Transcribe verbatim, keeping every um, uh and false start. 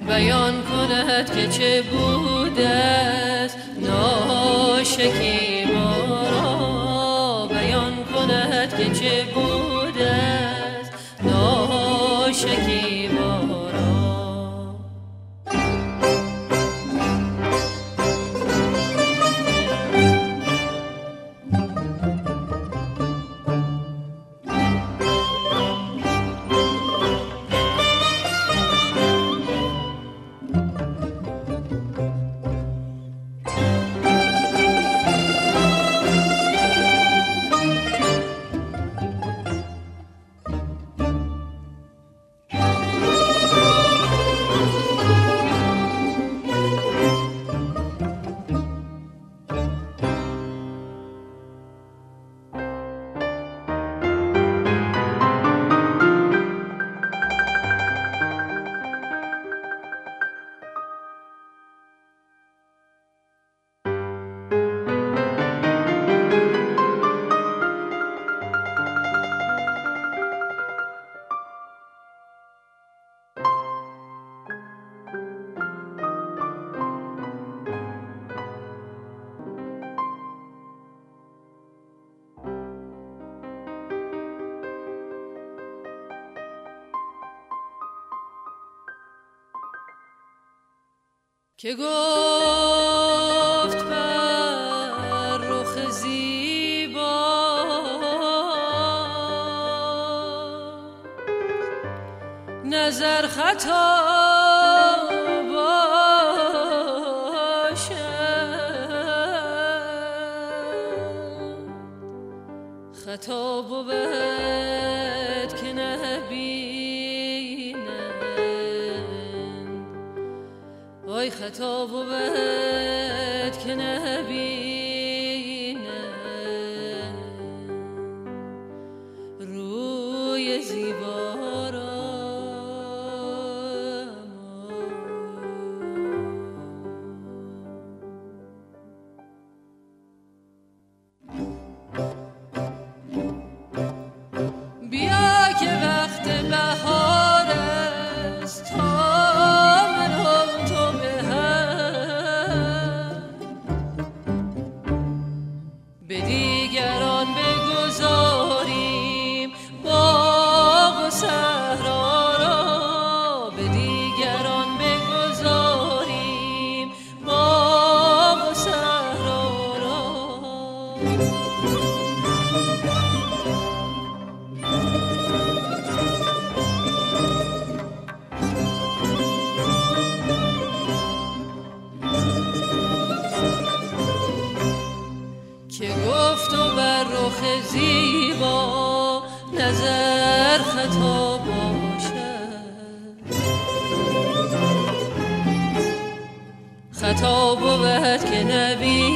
بیان کند که چه بوده است ناشکیبا را، بیان کند که چه بوده است ناشکیبا را. که گفت بر رخ زیبا نظر خطا باشد، خطا بود که نبینند، وای خطا بود که نبینند روی زیبا را. بیا که وقت بهار است تا من و تو به هم به دیگران بگذاریم باغ و صحرا را، به دیگران بگذاریم باغ و صحرا را. که گفت و بر رخ زیبا نظر خطا باشد، خطا بود که نبی